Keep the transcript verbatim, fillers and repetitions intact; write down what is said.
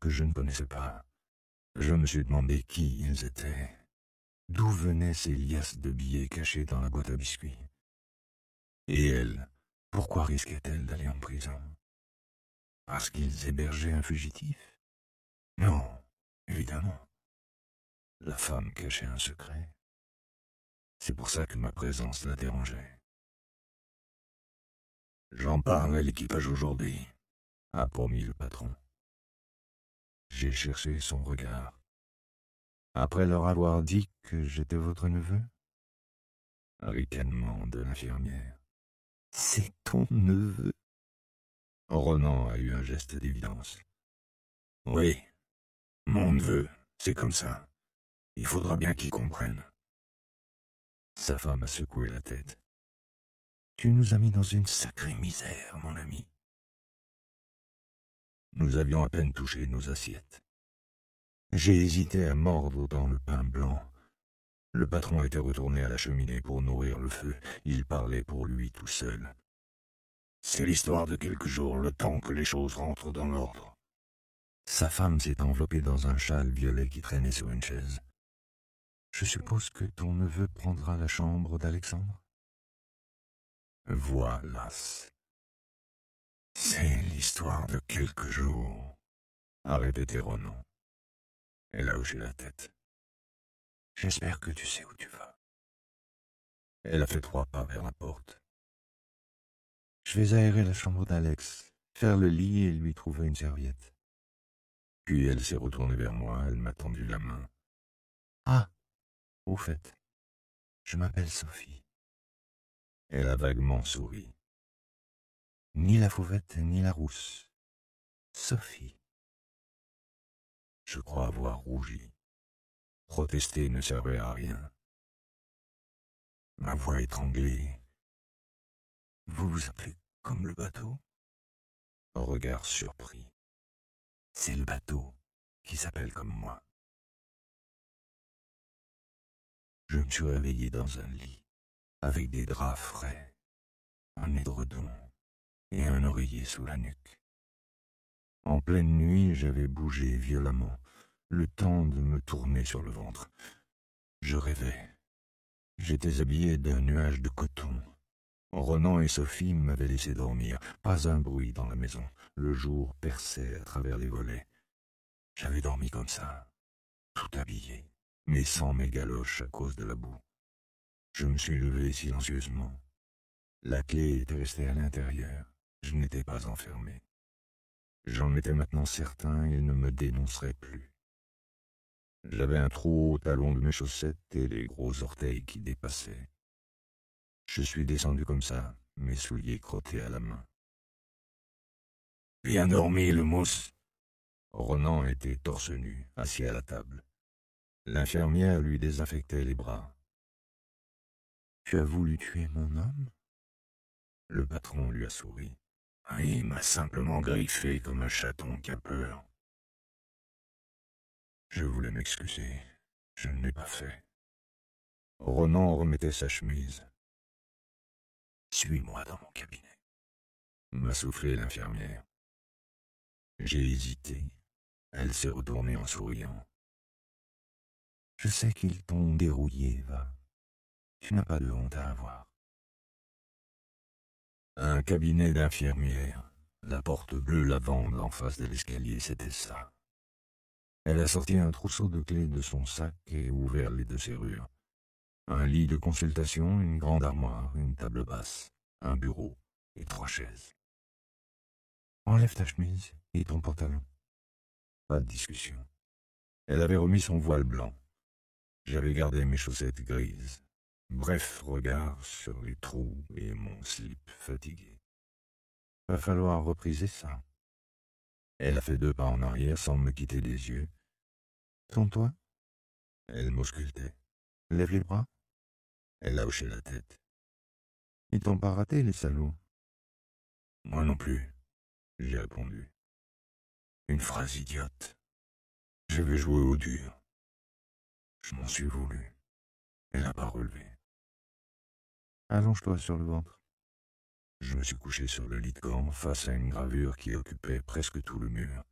que je ne connaissais pas. Je me suis demandé qui ils étaient. D'où venaient ces liasses de billets cachés dans la boîte à biscuits? Et elle, pourquoi risquait-elle d'aller en prison? Parce qu'ils hébergeaient un fugitif? Non, évidemment. La femme cachait un secret. C'est pour ça que ma présence la dérangeait. J'en parle à l'équipage aujourd'hui, a promis le patron. J'ai cherché son regard. Après leur avoir dit que j'étais votre neveu? Un ricanement de l'infirmière. C'est ton neveu? Ronan a eu un geste d'évidence. Oui, mon neveu, c'est comme ça. Il faudra bien qu'il comprenne. Sa femme a secoué la tête. Tu nous as mis dans une sacrée misère, mon ami. Nous avions à peine touché nos assiettes. J'ai hésité à mordre dans le pain blanc. Le patron était retourné à la cheminée pour nourrir le feu. Il parlait pour lui tout seul. C'est l'histoire de quelques jours, le temps que les choses rentrent dans l'ordre. Sa femme s'est enveloppée dans un châle violet qui traînait sur une chaise. Je suppose que ton neveu prendra la chambre d'Alexandre? Voilà. C'est l'histoire de quelques jours, a répété Ronan. Elle a hoché la tête. J'espère que tu sais où tu vas. Elle a fait trois pas vers la porte. Je vais aérer la chambre d'Alex, faire le lit et lui trouver une serviette. Puis elle s'est retournée vers moi, elle m'a tendu la main. Ah, au fait, je m'appelle Sophie. Elle a vaguement souri. Ni la fauvette, ni la rousse. Sophie. Je crois avoir rougi. Protester ne servait à rien. Ma voix étranglée. Vous vous appelez comme le bateau? Regard surpris. C'est le bateau qui s'appelle comme moi. Je me suis réveillé dans un lit, avec des draps frais, un édredon et un oreiller sous la nuque. En pleine nuit, j'avais bougé violemment, le temps de me tourner sur le ventre. Je rêvais. J'étais habillé d'un nuage de coton. Ronan et Sophie m'avaient laissé dormir. Pas un bruit dans la maison. Le jour perçait à travers les volets. J'avais dormi comme ça, tout habillé, mais sans mes galoches à cause de la boue. Je me suis levé silencieusement. La clé était restée à l'intérieur. Je n'étais pas enfermé. J'en étais maintenant certain, il ne me dénoncerait plus. J'avais un trou au talon de mes chaussettes et les gros orteils qui dépassaient. Je suis descendu comme ça, mes souliers crottés à la main. Bien dormi, le mousse. Ronan était torse nu, assis à la table. L'infirmière lui désinfectait les bras. Tu as voulu tuer mon homme? Le patron lui a souri. Il m'a simplement griffé comme un chaton qui a peur. Je voulais m'excuser. Je ne l'ai pas fait. Ronan remettait sa chemise. Suis-moi dans mon cabinet, m'a soufflé l'infirmière. J'ai hésité. Elle s'est retournée en souriant. Je sais qu'ils t'ont dérouillé, va. Tu n'as pas de honte à avoir. Un cabinet d'infirmière. La porte bleue lavande en face de l'escalier, c'était ça. Elle a sorti un trousseau de clés de son sac et ouvert les deux serrures. Un lit de consultation, une grande armoire, une table basse, un bureau et trois chaises. Enlève ta chemise et ton pantalon. Pas de discussion. Elle avait remis son voile blanc. J'avais gardé mes chaussettes grises. Bref, regard sur les trous et mon slip fatigué. Va falloir repriser ça. Elle a fait deux pas en arrière sans me quitter des yeux. Tourne-toi. Elle m'auscultait. Lève les bras. Elle a hoché la tête. Ils t'ont pas raté, les salauds. Moi non plus, j'ai répondu. Une phrase idiote. Je vais jouer au dur. Je m'en suis voulu. Elle n'a pas relevé. Allonge-toi sur le ventre. Je me suis couché sur le lit de camp face à une gravure qui occupait presque tout le mur.